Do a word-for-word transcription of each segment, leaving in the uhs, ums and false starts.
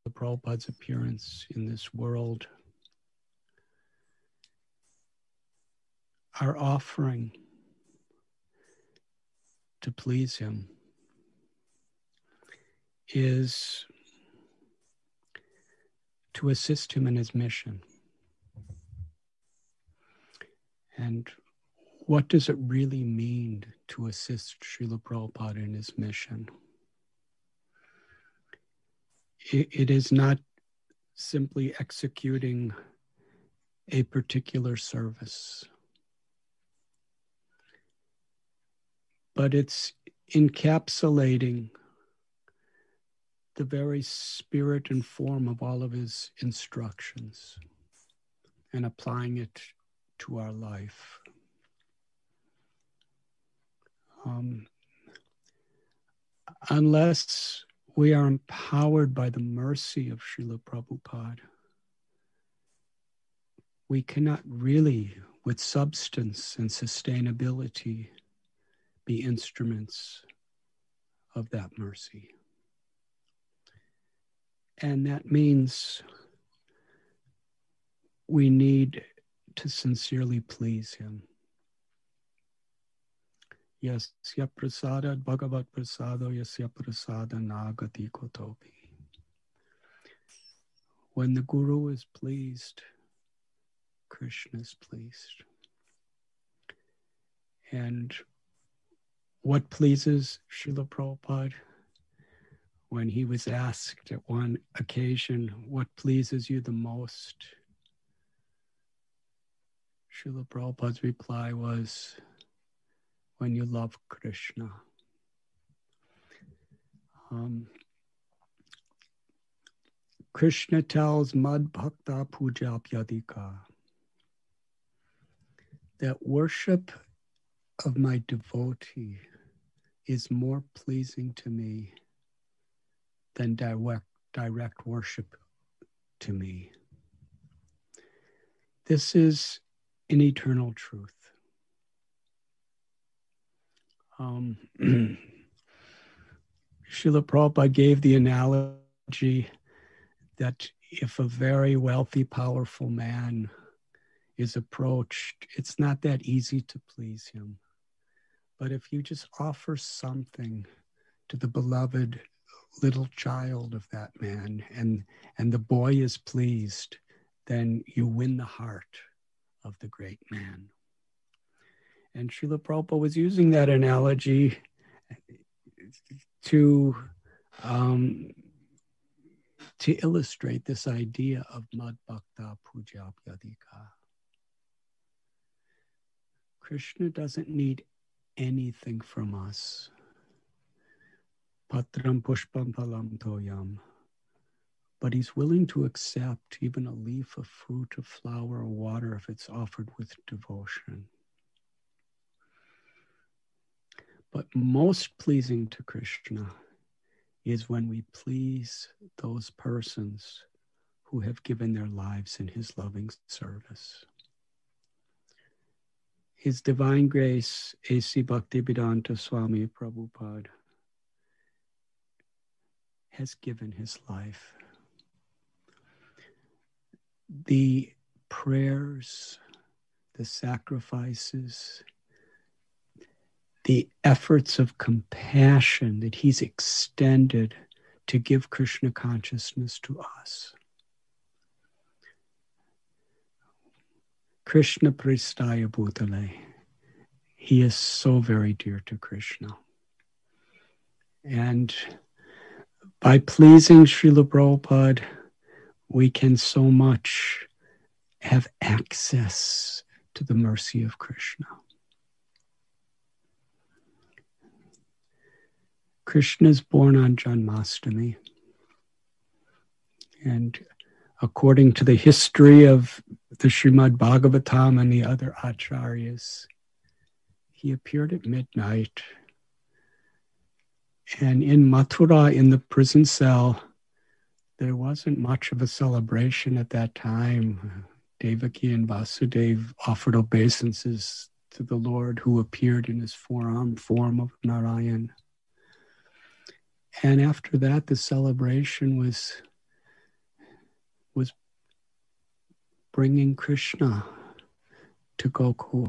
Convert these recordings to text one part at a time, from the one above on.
Prabhupada's appearance in this world, our offering to please him is to assist him in his mission. And what does it really mean to assist Srila Prabhupada in his mission? It, it is not simply executing a particular service, but it's encapsulating the very spirit and form of all of his instructions and applying it to our life. Um, unless we are empowered by the mercy of Srila Prabhupada, we cannot really, with substance and sustainability, be instruments of that mercy. And that means we need to sincerely please him. Yasya prasada bhagavat prasado yasya prasada nagati kotopi. When the Guru is pleased, Krishna is pleased. And what pleases Srila Prabhupada? When he was asked at one occasion, what pleases you the most? Srila Prabhupada's reply was, when you love Krishna. Um, Krishna tells Mad Bhakta Pujapyadika that worship of my devotee is more pleasing to me than direct, direct worship to me. This is an eternal truth. Um, Srila Prabhupada gave the analogy that if a very wealthy, powerful man is approached, it's not that easy to please him. But if you just offer something to the beloved little child of that man, and, and the boy is pleased, then you win the heart of the great man. And Srila Prabhupada was using that analogy to, um, to illustrate this idea of Mad Bhakta Pujapyadika. Krishna doesn't need anything from us. Patram pushpam palam toyam. But he's willing to accept even a leaf, a fruit, a flower, or water if it's offered with devotion. But most pleasing to Krishna is when we please those persons who have given their lives in his loving service. His Divine Grace, A C Bhaktivedanta Swami Prabhupada, has given his life. The prayers, the sacrifices, the efforts of compassion that he's extended to give Krishna consciousness to us. Krishna Pristaya Bhutale. He is so very dear to Krishna. And by pleasing Srila Prabhupada, we can so much have access to the mercy of Krishna. Krishna is born on Janmashtami. And according to the history of the Srimad Bhagavatam and the other acharyas, he appeared at midnight. And in Mathura, in the prison cell, there wasn't much of a celebration at that time. Devaki and Vasudeva offered obeisances to the Lord who appeared in his forearm form of Narayan. And after that, the celebration was was bringing Krishna to Gokul.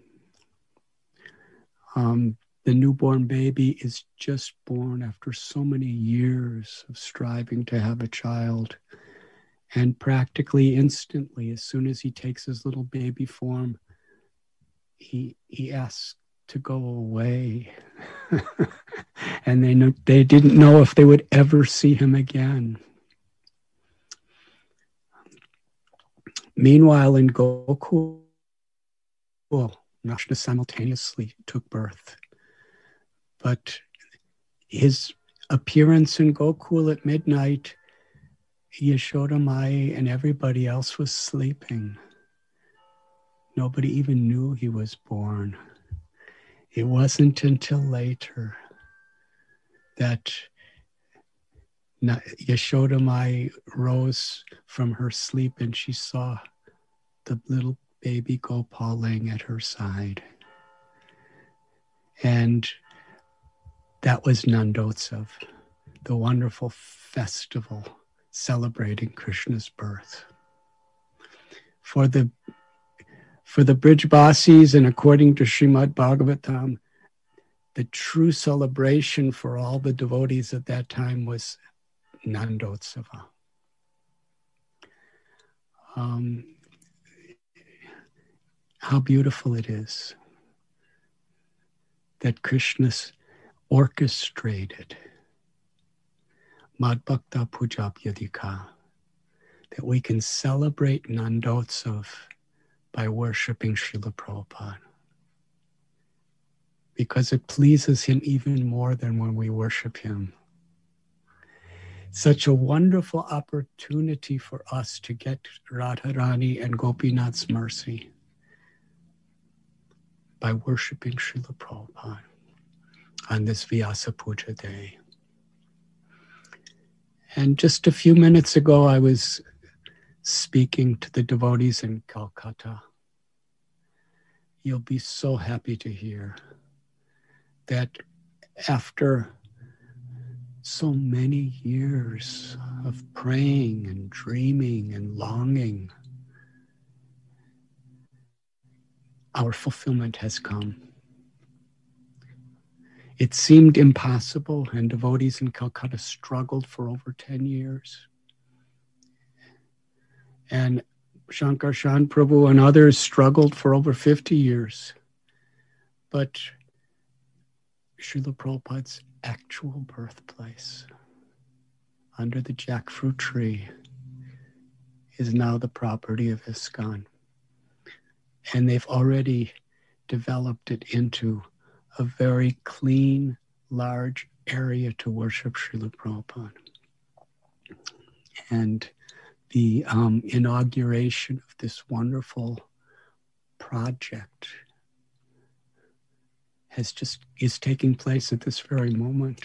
Um, the newborn baby is just born after so many years of striving to have a child. And practically instantly, as soon as he takes his little baby form, he he asks to go away. And they know, they didn't know if they would ever see him again. Meanwhile, in Gokul, Krishna simultaneously took birth. But his appearance in Gokul at midnight, Yashoda Mai and everybody else was sleeping. Nobody even knew he was born. It wasn't until later that Yashoda Mai rose from her sleep and she saw the little baby Gopal laying at her side. And that was Nandotsav, the wonderful festival celebrating Krishna's birth. For the for the Brijbasis, and according to Srimad Bhagavatam, the true celebration for all the devotees at that time was Nandotsava. Um, how beautiful it is that Krishna's orchestrated Madbhakta Pujabhyadika, that we can celebrate Nandotsav by worshiping Srila Prabhupada, because it pleases him even more than when we worship him. Such a wonderful opportunity for us to get Radharani and Gopinath's mercy by worshiping Srila Prabhupada on this Vyasa Puja day. And just a few minutes ago, I was speaking to the devotees in Calcutta. You'll be so happy to hear that after so many years of praying and dreaming and longing, our fulfillment has come. It seemed impossible, and devotees in Calcutta struggled for over ten years. And Shankar Shan Prabhu and others struggled for over fifty years. But Srila Prabhupada's actual birthplace, under the jackfruit tree, is now the property of ISKCON. And they've already developed it into a very clean, large area to worship Srila Prabhupada. And the um, inauguration of this wonderful project has just is taking place at this very moment.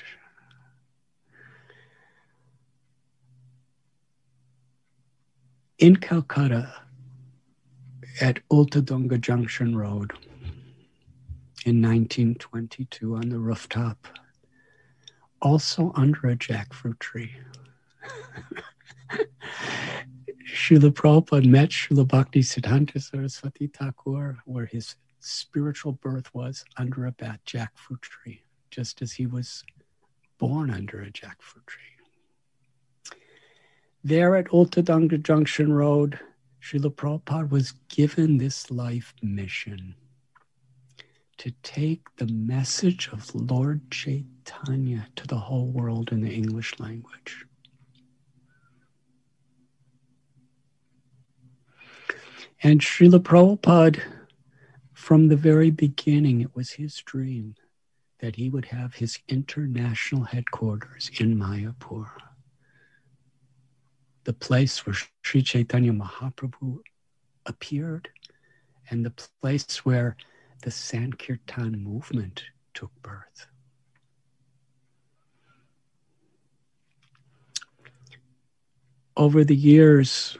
In Calcutta, at Ultadunga Junction Road, in nineteen twenty-two, on the rooftop, also under a jackfruit tree, Srila Prabhupada met Srila Bhakti Siddhanta Saraswati Thakur, where his spiritual birth was under a bat jackfruit tree, just as he was born under a jackfruit tree. There at Ultadunga Junction Road, Srila Prabhupada was given this life mission to take the message of Lord Chaitanya to the whole world in the English language. And Srila Prabhupada, from the very beginning, it was his dream that he would have his international headquarters in Mayapur, the place where Sri Chaitanya Mahaprabhu appeared and the place where the Sankirtan movement took birth. Over the years,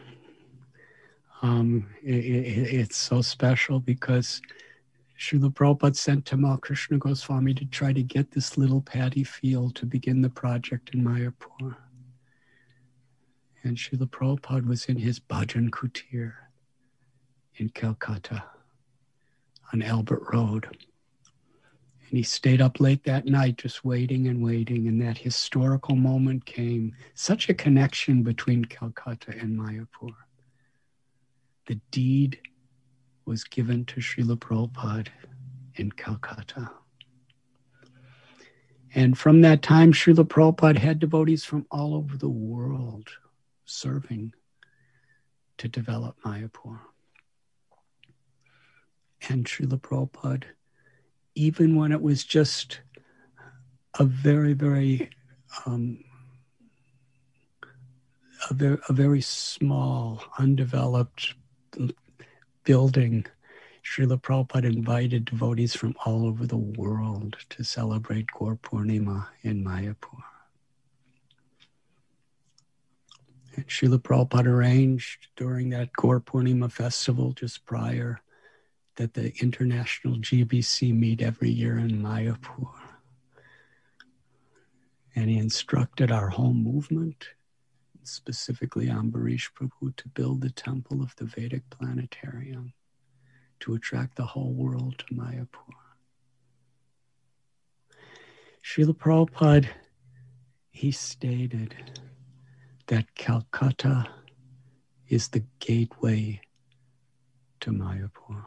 um, it, it, it's so special because Srila Prabhupada sent Tamal Krishna Goswami to try to get this little paddy field to begin the project in Mayapur. And Srila Prabhupada was in his bhajan kutir in Calcutta on Albert Road. And he stayed up late that night just waiting and waiting. And that historical moment came, such a connection between Calcutta and Mayapur. The deed was given to Srila Prabhupada in Calcutta. And from that time, Srila Prabhupada had devotees from all over the world serving to develop Mayapur. And Srila Prabhupada, even when it was just a very, very, um, a very, a very small, undeveloped building, Srila Prabhupada invited devotees from all over the world to celebrate Gaur Purnima in Mayapur. And Srila Prabhupada arranged during that Gaur Purnima festival just prior that the International G B C meet every year in Mayapur. And he instructed our whole movement, specifically Ambarish Prabhu, to build the temple of the Vedic Planetarium to attract the whole world to Mayapur. Srila Prabhupada, he stated that Calcutta is the gateway to Mayapur.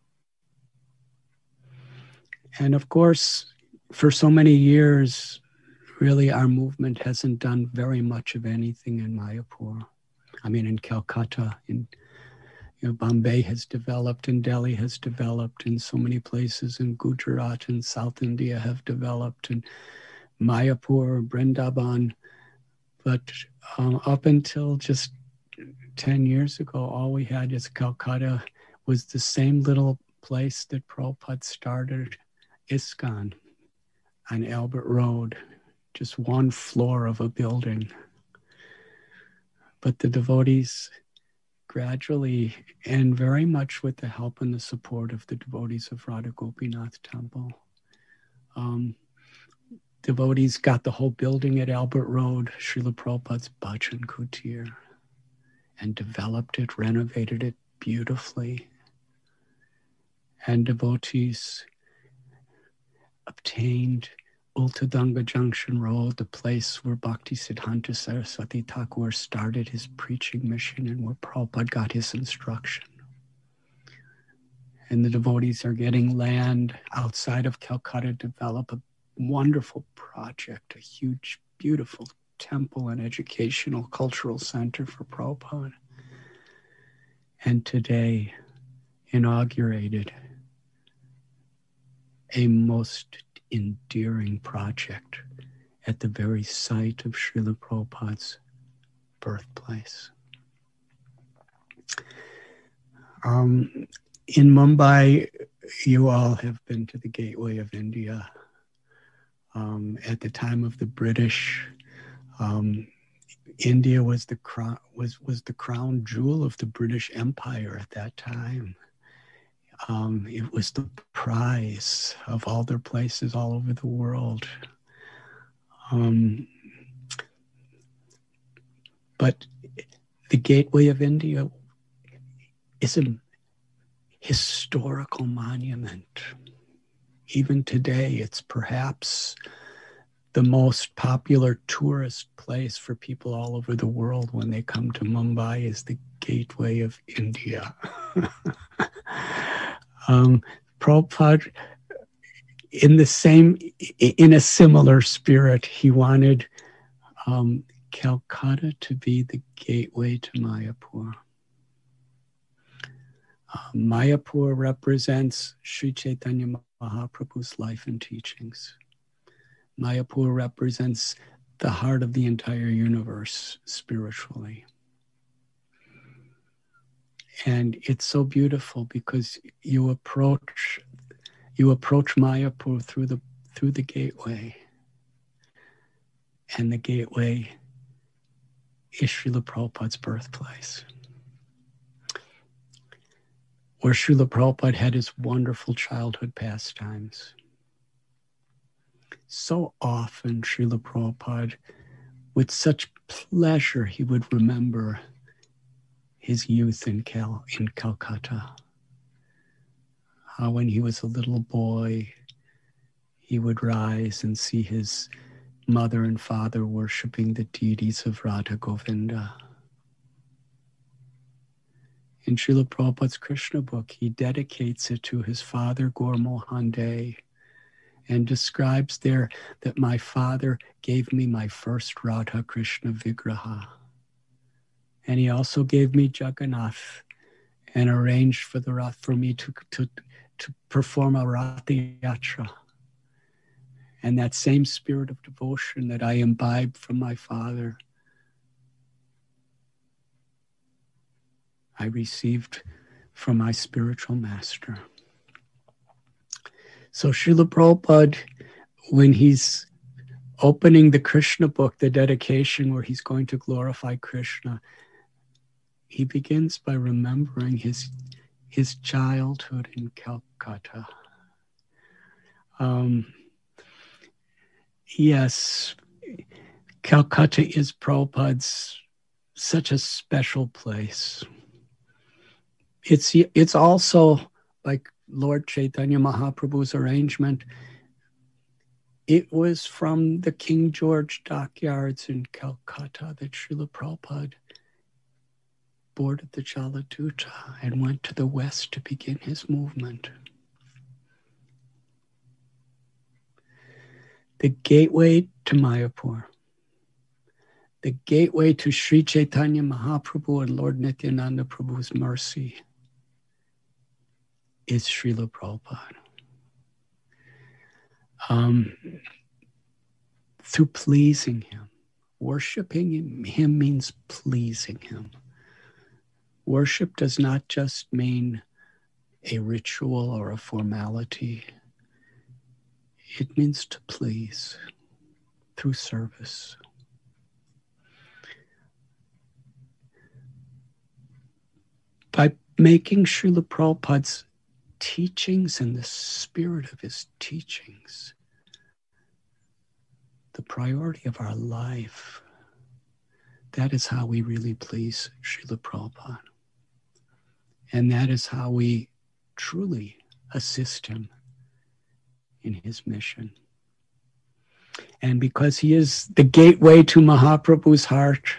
And of course, for so many years, really our movement hasn't done very much of anything in Mayapur. I mean, in Calcutta, in you know, Bombay has developed, and Delhi has developed, and so many places in Gujarat and South India have developed, and Mayapur, Vrindavan. But um, up until just ten years ago, all we had is Calcutta was the same little place that Prabhupada started ISKCON on Albert Road, just one floor of a building. But the devotees gradually, and very much with the help and the support of the devotees of Radha Gopinath Temple, um, devotees got the whole building at Albert Road, Srila Prabhupada's Bhajan Kutir, and developed it, renovated it beautifully. And devotees obtained Ultadanga Junction Road, the place where Bhakti Siddhanta Saraswati Thakur started his preaching mission and where Prabhupada got his instruction. And the devotees are getting land outside of Calcutta to develop a wonderful project, a huge, beautiful temple and educational cultural center for Prabhupada. And today inaugurated a most endearing project at the very site of Srila Prabhupada's birthplace. Um, in Mumbai, you all have been to the Gateway of India. Um, at the time of the British, um, India was the crown was was the crown jewel of the British Empire at that time. Um, it was the prize of all their places all over the world. Um, but the Gateway of India is a historical monument. Even today, it's perhaps the most popular tourist place for people all over the world when they come to Mumbai is the Gateway of India. um, Prabhupada, in the same, in a similar spirit, he wanted um, Calcutta to be the gateway to Mayapur. Uh, Mayapur represents Sri Chaitanya Mahaprabhu's life and teachings. Mayapur represents the heart of the entire universe spiritually. And it's so beautiful because you approach you approach Mayapur through the through the gateway. And the gateway is Srila Prabhupada's birthplace, where Srila Prabhupada had his wonderful childhood pastimes. So often Srila Prabhupada, with such pleasure he would remember his youth in Cal in Calcutta. How when he was a little boy, he would rise and see his mother and father worshiping the deities of Radha Govinda. In Srila Prabhupada's Krishna book, he dedicates it to his father, Gaur Mohan Dey, and describes there that my father gave me my first Radha Krishna Vigraha. And he also gave me Jagannath and arranged for the Rath for me to, to, to perform a Ratha Yatra. And that same spirit of devotion that I imbibed from my father, I received from my spiritual master. So Srila Prabhupada, when he's opening the Krishna book, the dedication where he's going to glorify Krishna, he begins by remembering his, his childhood in Calcutta. Um, yes, Calcutta is Prabhupada's such a special place. It's, it's also like Lord Chaitanya Mahaprabhu's arrangement. It was from the King George dockyards in Calcutta that Srila Prabhupada boarded the Jaladuta and went to the west to begin his movement. The gateway to Mayapur, the gateway to Sri Chaitanya Mahaprabhu and Lord Nityananda Prabhu's mercy, is Srila Prabhupada. Um, through pleasing him. Worshipping him means pleasing him. Worship does not just mean a ritual or a formality. It means to please through service. By making Srila Prabhupada's teachings and the spirit of his teachings the priority of our life, that is how we really please Srila Prabhupada. And that is how we truly assist him in his mission. And because he is the gateway to Mahaprabhu's heart,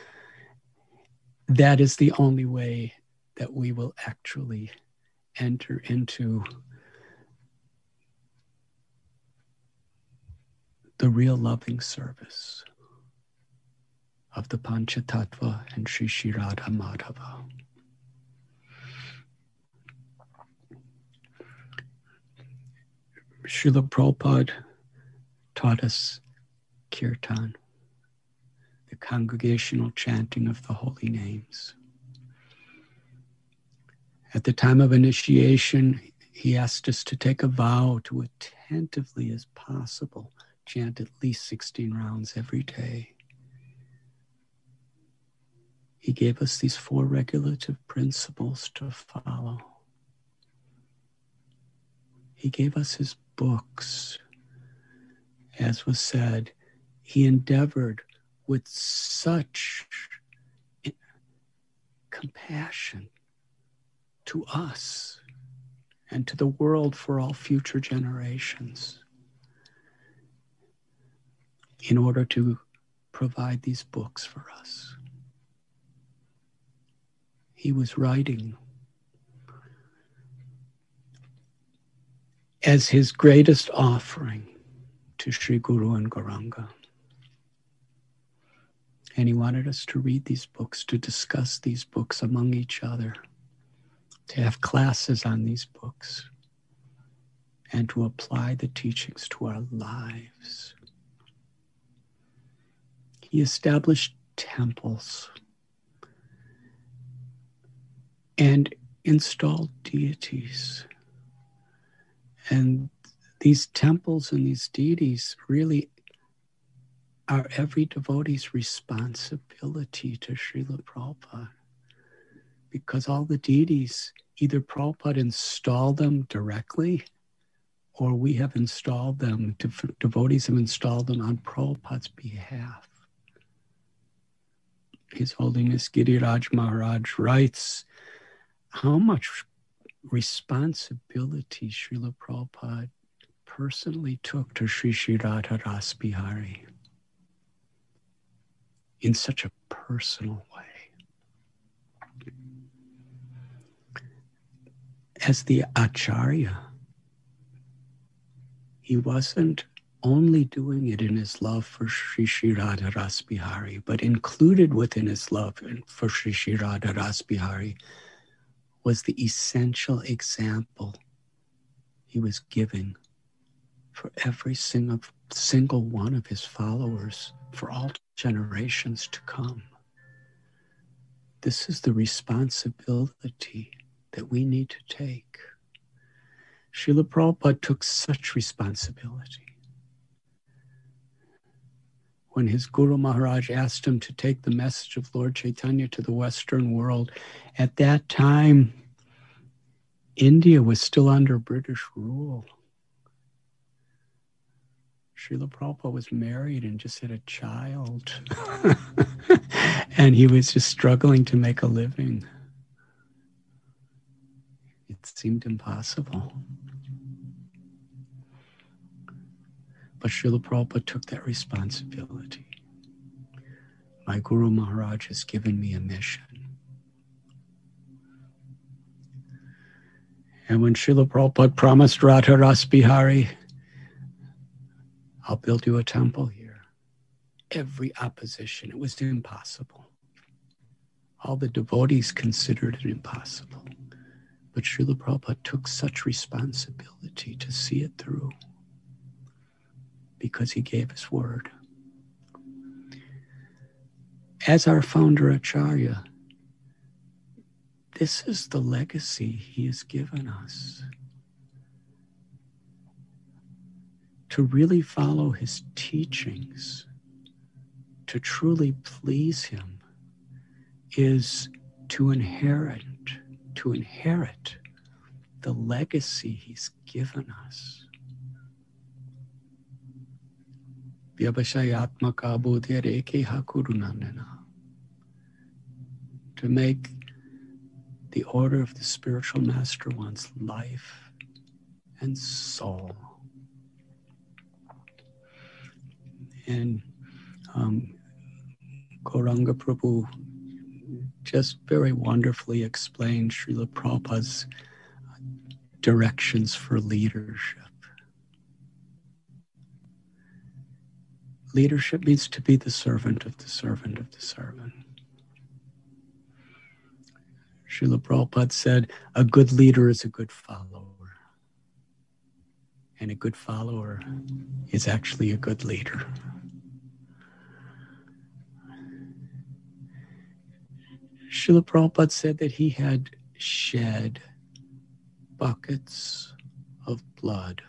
that is the only way that we will actually enter into the real loving service of the Panchatattva and Sri Sri Radha Madhava. Srila Prabhupada taught us kirtan, the congregational chanting of the holy names. At the time of initiation, he asked us to take a vow to attentively as possible chant at least sixteen rounds every day. He gave us these four regulative principles to follow. He gave us his books. As was said, he endeavored with such compassion to us and to the world for all future generations in order to provide these books for us. He was writing as his greatest offering to Sri Guru and Gauranga. And he wanted us to read these books, to discuss these books among each other, to have classes on these books, and to apply the teachings to our lives. He established temples and installed deities. And these temples and these deities really are every devotee's responsibility to Srila Prabhupada. Because all the deities, either Prabhupada installed them directly, or we have installed them, devotees have installed them on Prabhupada's behalf. His Holiness Giriraj Maharaj writes how much responsibility Srila Prabhupada personally took to Sri Sri Radha Ras Bihari in such a personal way. As the Acharya, he wasn't only doing it in his love for Sri Sri Radha Ras Bihari, but included within his love for Sri Sri Radha Ras Bihari was the essential example he was giving for every single, single one of his followers for all generations to come. This is the responsibility that we need to take. Srila Prabhupada took such responsibility. When his Guru Maharaj asked him to take the message of Lord Chaitanya to the Western world, at that time, India was still under British rule. Srila Prabhupada was married and just had a child. And he was just struggling to make a living. It seemed impossible. But Srila Prabhupada took that responsibility. My Guru Maharaj has given me a mission. And when Srila Prabhupada promised Radha Ras Bihari, I'll build you a temple here. Every opposition, it was impossible. All the devotees considered it impossible. But Srila Prabhupada took such responsibility to see it through because he gave his word. As our founder Acharya, this is the legacy he has given us. To really follow his teachings, to truly please him, is to inherit, to inherit the legacy he's given us. To make the order of the spiritual master one's life and soul. And um, Gauranga Prabhu just very wonderfully explained Srila Prabhupada's directions for leadership. Leadership means to be the servant of the servant of the servant. Srila Prabhupada said, a good leader is a good follower. And a good follower is actually a good leader. Srila Prabhupada said that he had shed buckets of blood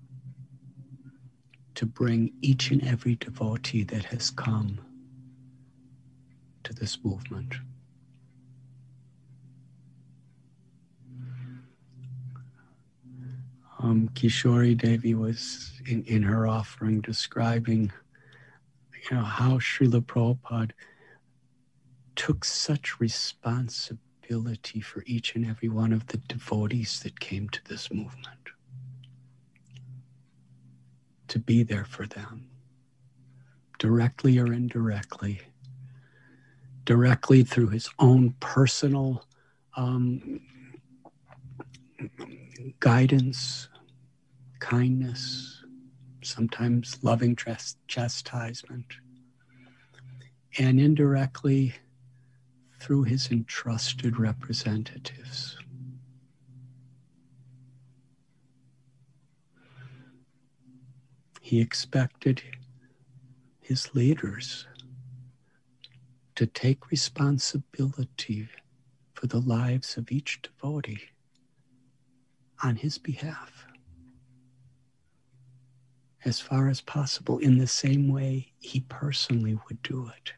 to bring each and every devotee that has come to this movement. Um, Kishori Devi was in, in her offering describing, you know, how Srila Prabhupada took such responsibility for each and every one of the devotees that came to this movement. To be there for them, directly or indirectly, directly through his own personal um, guidance, kindness, sometimes loving chastisement, and indirectly through his entrusted representatives. He expected his leaders to take responsibility for the lives of each devotee on his behalf, as far as possible, in the same way he personally would do it.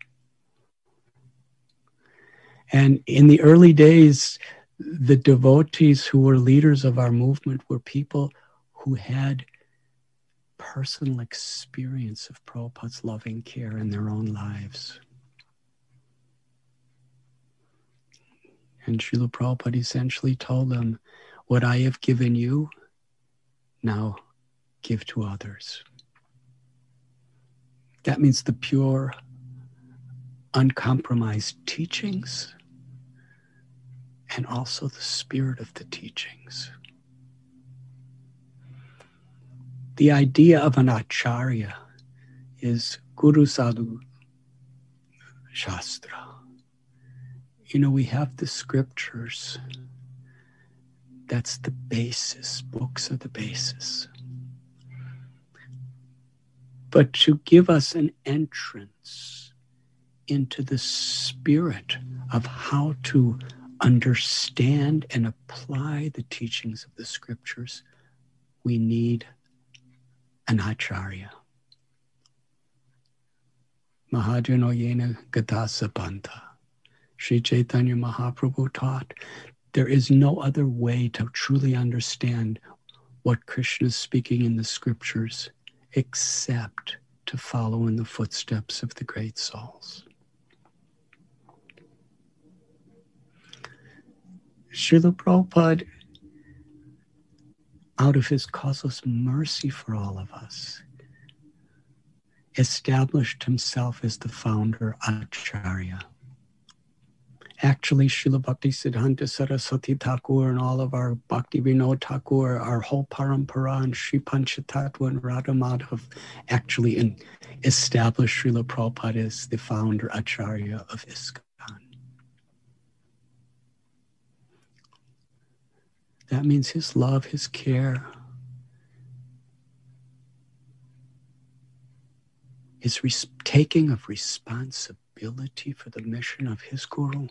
And in the early days, the devotees who were leaders of our movement were people who had personal experience of Prabhupada's loving care in their own lives. And Srila Prabhupada essentially told them, what I have given you, now give to others. That means the pure, uncompromised teachings and also the spirit of the teachings. The idea of an acharya is Guru Sadhu Shastra. You know, we have the scriptures. That's the basis. Books are the basis. But to give us an entrance into the spirit of how to understand and apply the teachings of the scriptures, we need an acharya. Mahajano yena gadasa panta. Sri Chaitanya Mahaprabhu taught, there is no other way to truly understand what Krishna is speaking in the scriptures except to follow in the footsteps of the great souls. Srila Prabhupada, out of his causeless mercy for all of us, established himself as the founder Acharya. Actually, Srila Bhakti Siddhanta Saraswati Thakur and all of our Bhakti Vinod Thakur, our whole Parampara and Sri Panchatattva and Radha Madhav actually in, established Srila Prabhupada as the founder Acharya of ISKCON. That means his love, his care, his res- taking of responsibility for the mission of his Guru.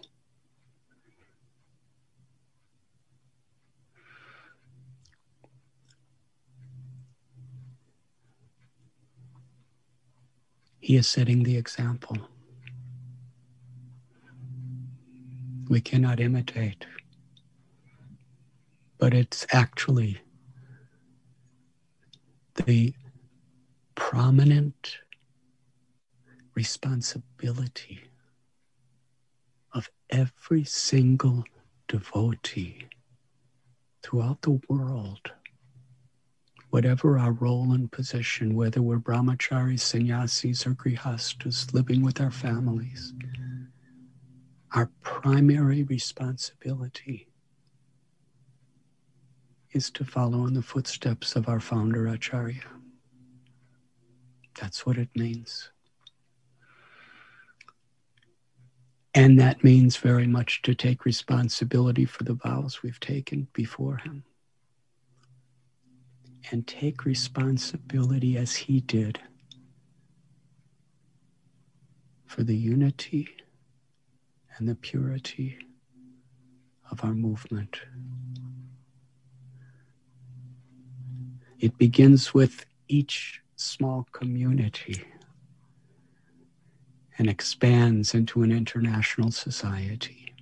He is setting the example. We cannot imitate, but it's actually the prominent responsibility of every single devotee throughout the world, whatever our role and position, whether we're brahmacharis, sannyasis, or grihastas living with our families, our primary responsibility is to follow in the footsteps of our founder Acharya. That's what it means. And that means very much to take responsibility for the vows we've taken before him. And take responsibility as he did for the unity and the purity of our movement. It begins with each small community and expands into an international society.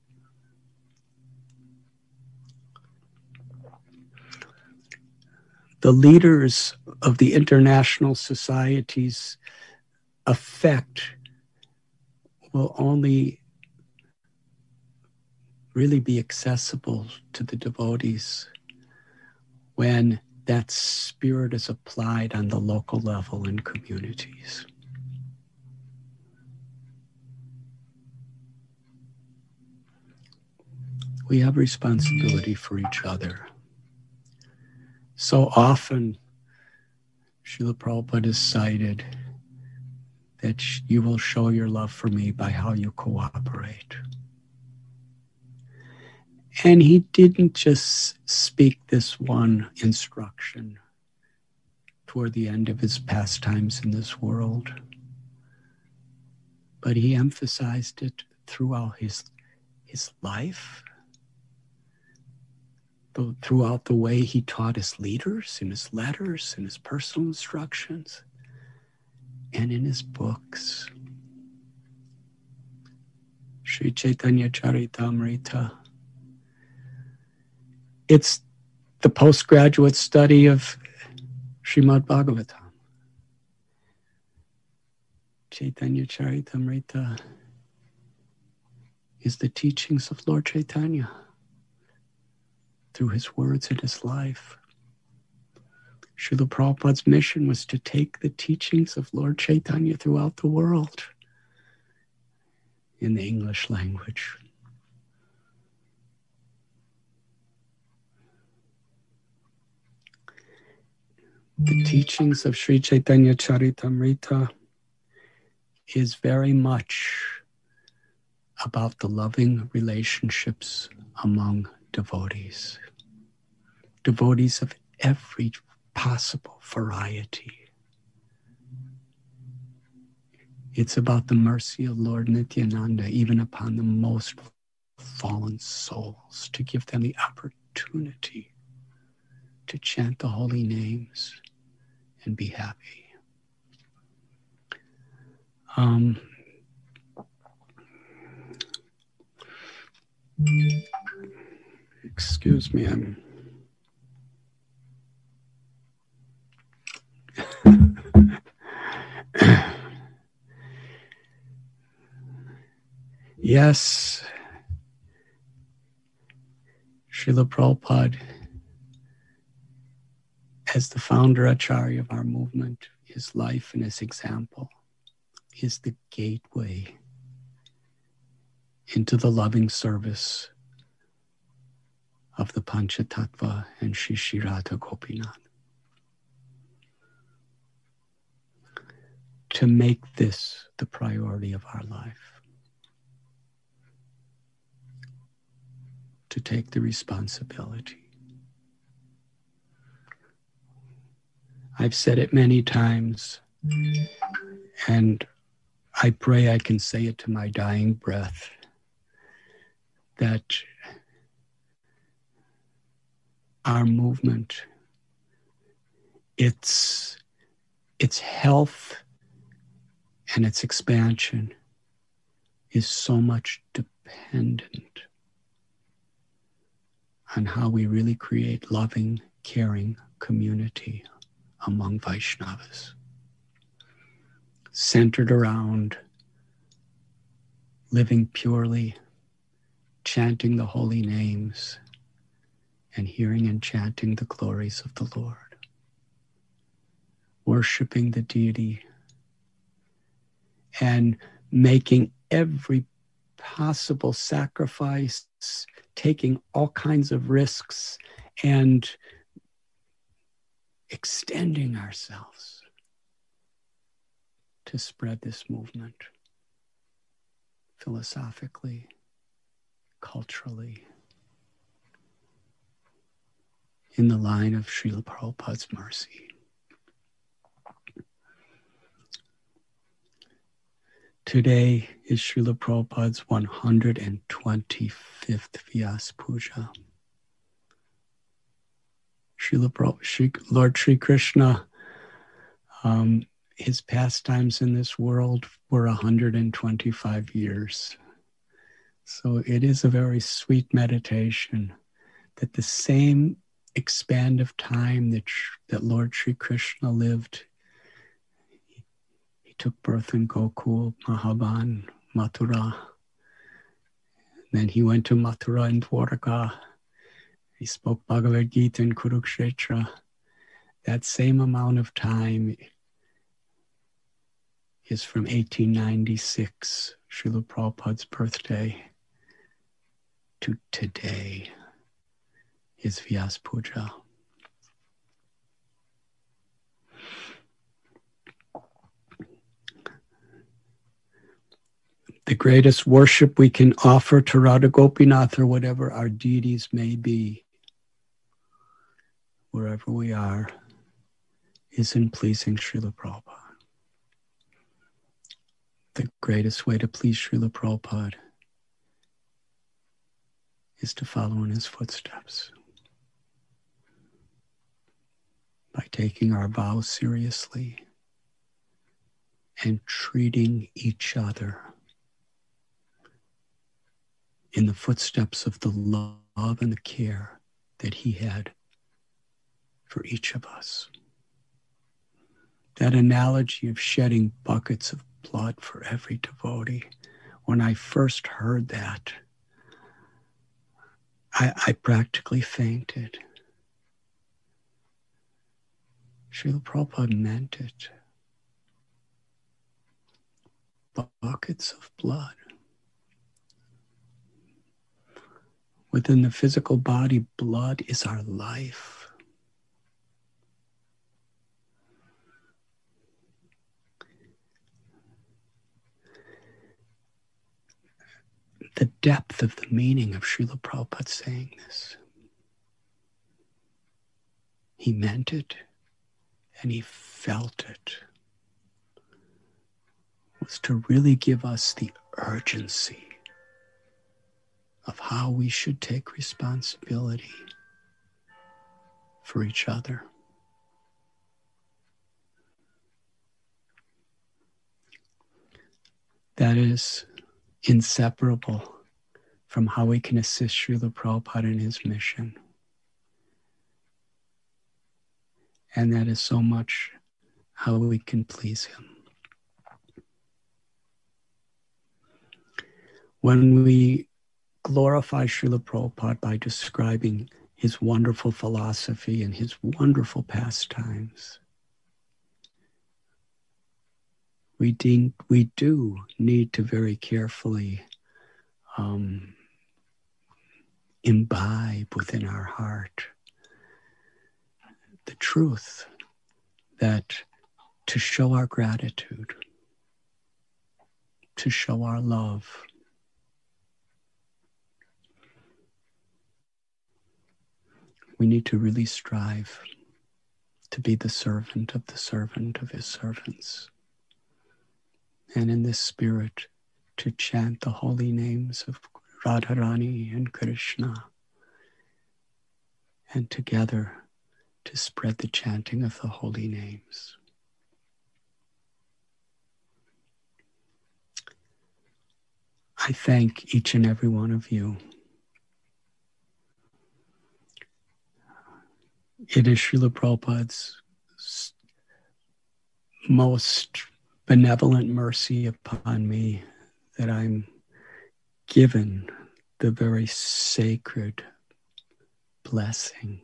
The leaders of the international society's effect will only really be accessible to the devotees when that spirit is applied on the local level in communities. We have responsibility for each other. So often, Srila Prabhupada is cited that you will show your love for me by how you cooperate. And he didn't just speak this one instruction toward the end of his pastimes in this world, but he emphasized it throughout his, his life, throughout the way he taught his leaders, in his letters, in his personal instructions, and in his books. Sri Chaitanya Charitamrita. It's the postgraduate study of Srimad Bhagavatam. Chaitanya Charitamrita is the teachings of Lord Chaitanya through his words and his life. Srila Prabhupada's mission was to take the teachings of Lord Chaitanya throughout the world in the English language. The teachings of Sri Chaitanya Charitamrita is very much about the loving relationships among devotees. Devotees of every possible variety. It's about the mercy of Lord Nityananda, even upon the most fallen souls, to give them the opportunity to chant the holy names and be happy. Um, excuse me, I'm yes, Srila Prabhupada, as the founder Acharya of our movement, his life and his example is the gateway into the loving service of the Panchatattva and Shri Shri Radha Gopinath. To make this the priority of our life. To take the responsibility. I've said it many times, and I pray I can say it to my dying breath, that our movement, its, its health and its expansion is so much dependent on how we really create loving, caring community among Vaishnavas, centered around living purely, chanting the holy names, and hearing and chanting the glories of the Lord, worshiping the deity, and making every possible sacrifice, taking all kinds of risks, and extending ourselves to spread this movement philosophically, culturally, in the line of Srila Prabhupada's mercy. Today is Srila Prabhupada's one hundred twenty-fifth Vyas Puja. Srila Prabhupada, Shri, Lord Sri Krishna, um, his pastimes in this world were one hundred twenty-five years. So it is a very sweet meditation that the same expansive time that, that Lord Sri Krishna lived, he, he took birth in Gokul, Mahaban, Mathura. Then he went to Mathura and Dwarka. He spoke Bhagavad Gita in Kurukshetra. That same amount of time is from eighteen ninety-six, Srila Prabhupada's birthday, to today, his Vyas Puja. The greatest worship we can offer to Radha Gopinath or whatever our deities may be, wherever we are, is in pleasing Srila Prabhupada. The greatest way to please Srila Prabhupada is to follow in his footsteps. By taking our vows seriously and treating each other in the footsteps of the love and the care that he had for each of us. That analogy of shedding buckets of blood for every devotee, when I first heard that, I, I practically fainted. Srila Prabhupada meant it. Buckets of blood. Within the physical body, blood is our life. The depth of the meaning of Srila Prabhupada saying this. He meant it and he felt it. Was to really give us the urgency of how we should take responsibility for each other. That is inseparable from how we can assist Srila Prabhupada in his mission. And that is so much how we can please him. When we glorify Srila Prabhupada by describing his wonderful philosophy and his wonderful pastimes, we, de- we do need to very carefully um, imbibe within our heart the truth that to show our gratitude, to show our love, we need to really strive to be the servant of the servant of his servants. And in this spirit, to chant the holy names of Radharani and Krishna. And together to spread the chanting of the holy names. I thank each and every one of you. It is Srila Prabhupada's most benevolent mercy upon me that I'm given the very sacred blessing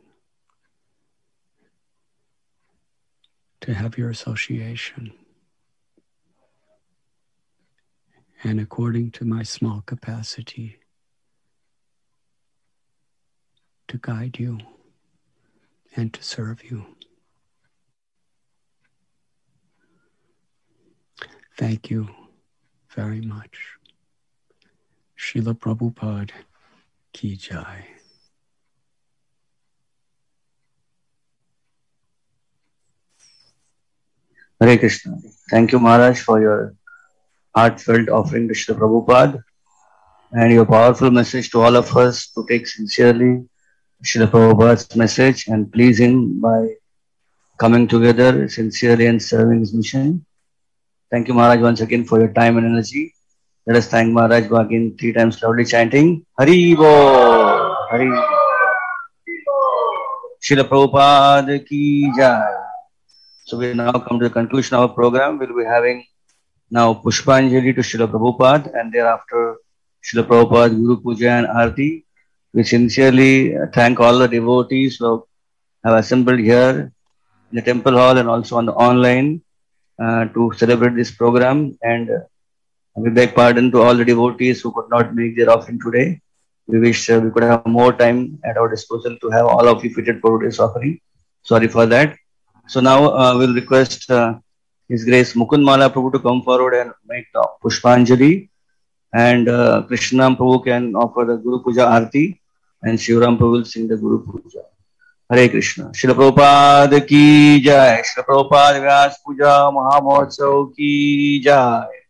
to have your association. And according to my small capacity, to guide you and to serve you. Thank you very much. Srila Prabhupada Ki Jai. Hare Krishna. Thank you, Maharaj, for your heartfelt offering to Srila Prabhupada and your powerful message to all of us to take sincerely Srila Prabhupada's message and please him by coming together sincerely and serving his mission. Thank you, Maharaj, once again for your time and energy. Let us thank Maharaj by again three times loudly chanting Hari Bo, Hari Srila Prabhupada Ki Jai. So we now come to the conclusion of our program. We'll be having now Pushpanjali to Srila Prabhupada and thereafter Srila Prabhupada Guru Puja and Aarti. We sincerely thank all the devotees who have assembled here in the temple hall and also on the online uh, to celebrate this program. And uh, we beg pardon to all the devotees who could not make their offering today. We wish uh, we could have more time at our disposal to have all of you fitted for today's offering. Sorry for that. So now uh, we'll request uh, His Grace Mukund Mala Prabhu to come forward and make the Pushpanjali. And uh, Krishnam Prabhu can offer the Guru Puja Aarti. And Shivaram Prabhu will sing the Guru Puja. Hare Krishna. Srila Prabhupada Ki Jai. Srila Prabhupada Vyas Puja Mahamotsav Ki Jai.